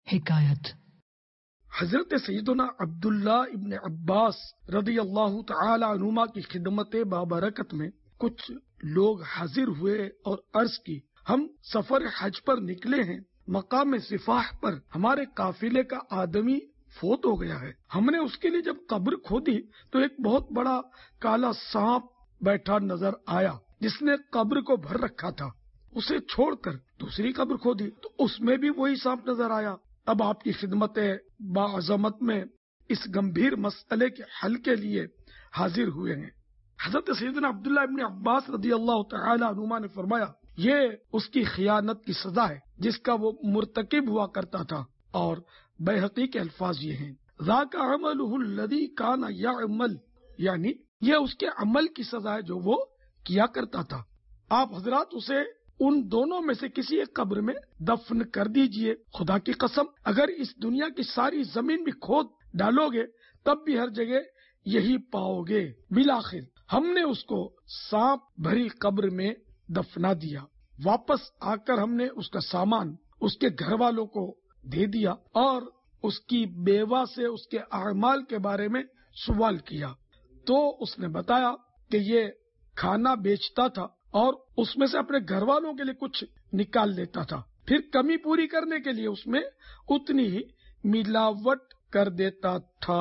حکایت حضرت سیدنا عبداللہ ابن عباس رضی اللہ تعالی عنہما کی خدمت بابرکت میں کچھ لوگ حاضر ہوئے اور عرض کی، ہم سفر حج پر نکلے ہیں، مقام صفاح پر ہمارے قافلے کا آدمی فوت ہو گیا ہے۔ ہم نے اس کے لیے جب قبر کھودی تو ایک بہت بڑا کالا سانپ بیٹھا نظر آیا جس نے قبر کو بھر رکھا تھا۔ اسے چھوڑ کر دوسری قبر کھودی تو اس میں بھی وہی سانپ نظر آیا۔ اب آپ کی خدمت باعظمت میں اس گمبھیر مسئلے کے حل کے لیے حاضر ہوئے ہیں۔ حضرت سیدنا عبداللہ ابن عباس رضی اللہ تعالی عنہما نے فرمایا، یہ اس کی خیانت کی سزا ہے جس کا وہ مرتکب ہوا کرتا تھا، اور بیہقی کے الفاظ یہ ہیں، ذاک عملہ الذی کان یعمل، یعنی یہ اس کے عمل کی سزا ہے جو وہ کیا کرتا تھا۔ آپ حضرات اسے ان دونوں میں سے کسی ایک قبر میں دفن کر دیجئے۔ خدا کی قسم اگر اس دنیا کی ساری زمین بھی کھود ڈالو گے تب بھی ہر جگہ یہی پاؤ گے۔ بالآخر ہم نے اس کو سانپ بھری قبر میں دفنا دیا۔ واپس آ کر ہم نے اس کا سامان اس کے گھر والوں کو دے دیا اور اس کی بیوہ سے اس کے اعمال کے بارے میں سوال کیا تو اس نے بتایا کہ یہ کھانا بیچتا تھا اور اس میں سے اپنے گھر والوں کے لیے کچھ نکال لیتا تھا، پھر کمی پوری کرنے کے لیے اس میں اتنی ہی ملاوٹ کر دیتا تھا۔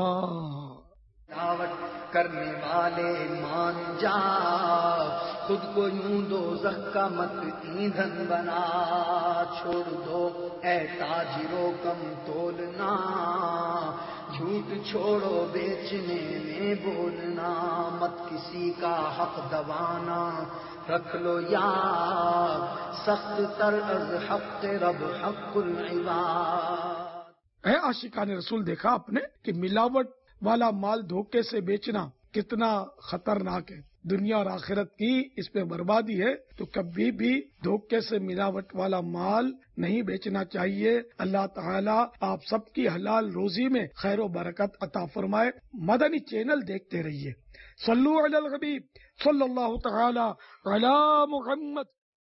ملاوٹ کرنے والے مان جا، خود کو یوں دوزخ کا مت ایندھن بنا، چھوڑ دو اے تاجروں کم تولنا، جھوٹ چھوڑو بیچنے میں بولنا، مت کسی کا حق دبانا، رکھ لو یاد سخت تر از حق رب حق العباد۔ اے عاشقان رسول، دیکھا آپ نے کہ ملاوٹ والا مال دھوکے سے بیچنا کتنا خطرناک ہے۔ دنیا اور آخرت کی اس پہ بربادی ہے، تو کبھی بھی دھوکے سے ملاوٹ والا مال نہیں بیچنا چاہیے۔ اللہ تعالیٰ آپ سب کی حلال روزی میں خیر و برکت عطا فرمائے۔ مدنی چینل دیکھتے رہیے۔ صلو علی الحبیب صلی اللہ تعالی علی محمد۔